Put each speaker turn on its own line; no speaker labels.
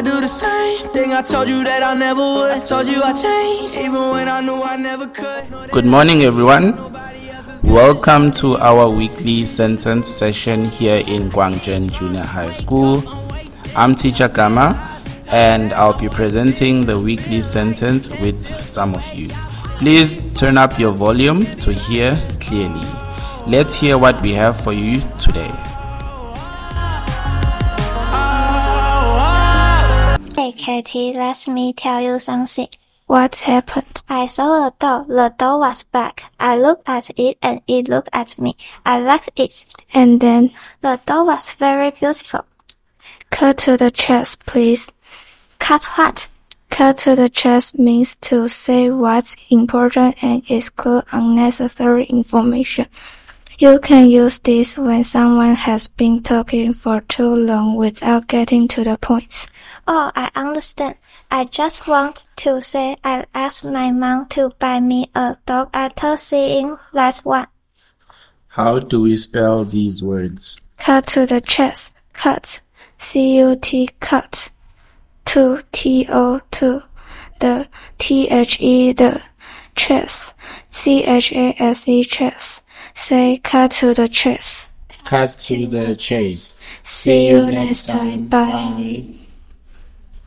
I do the same thing I told you that I never would. I told you I changed, even when I knew I never could.
Good morning, everyone. Welcome to our weekly sentence session here in Guangzhou Junior High School. I'm Teacher Gama, and I'll be presenting the weekly sentence with some of you. Please turn up your volume to hear clearly. Let's hear what we have for you today.
Hey Katie, let me tell you something.
What happened?
I saw a doll. The doll was black. I looked at it and it looked at me. I liked it.
And then?
The doll was very beautiful.
Cut to the chase, please.
Cut what?
Cut to the chase means to say what's important and exclude unnecessary information. You can use this when someone has been talking for too long without getting to the point.
Oh, I understand. I just want to say I asked my mom to buy me a dog after seeing that one.
How do we spell these words?
Cut to the chase. Cut. C-U-T, cut. To, T-O, the, T-H-E, the, chase. C-H-A-S-E, chase. Say cut to the chase.
Cut to the chase.
See you next time. Bye.